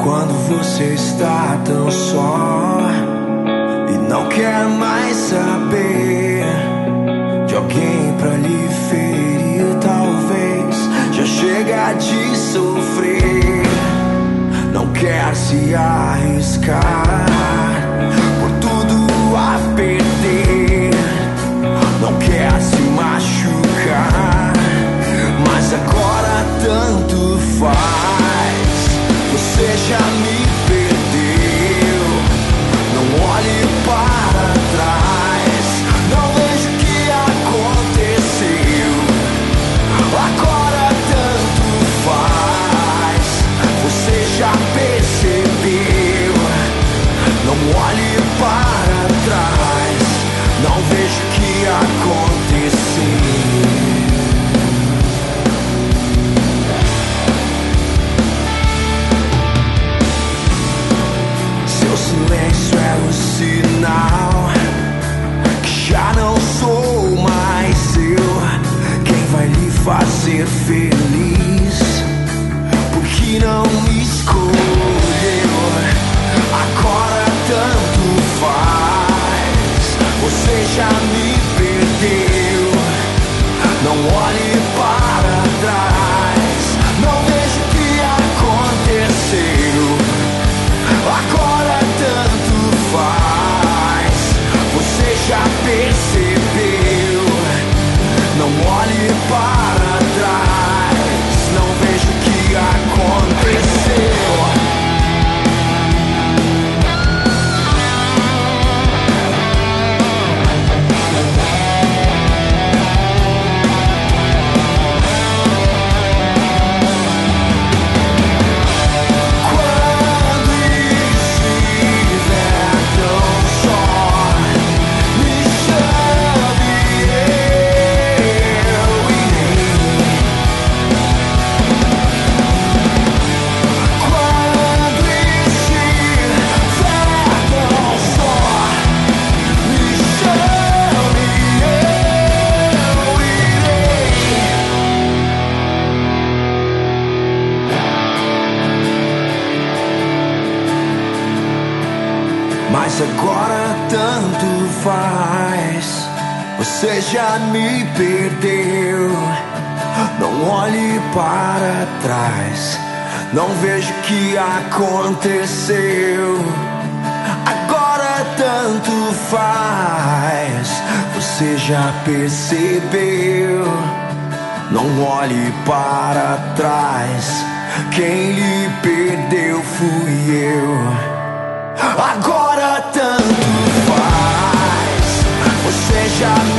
Quando você está tão só e não quer mais saber de alguém pra lhe ferir, talvez já chega de sofrer. Não quer se arriscar por tudo a perder. Não quer se machucar, mas agora tanto faz. Você já me perdeu. Não olhe para trás. Não vejo o que aconteceu. Agora tanto faz. Você já percebeu. Não olhe para trás. Não vejo o que aconteceu. Seu silêncio é o sinal que já não sou mais eu. Quem vai lhe fazer feliz? Porque não me escolheu. Agora tanto faz. Você já me perdeu. Não olhe para trás. Não vejo o que aconteceu. Agora tanto faz. Você já percebeu. Não olhe para trás. Não vejo o que aconteceu. Mas agora tanto faz. Você já me perdeu. Não olhe para trás. Não vejo o que aconteceu. Agora tanto faz. Você já percebeu. Não olhe para trás. Quem lhe perdeu fui eu. Agora tanto faz. Você já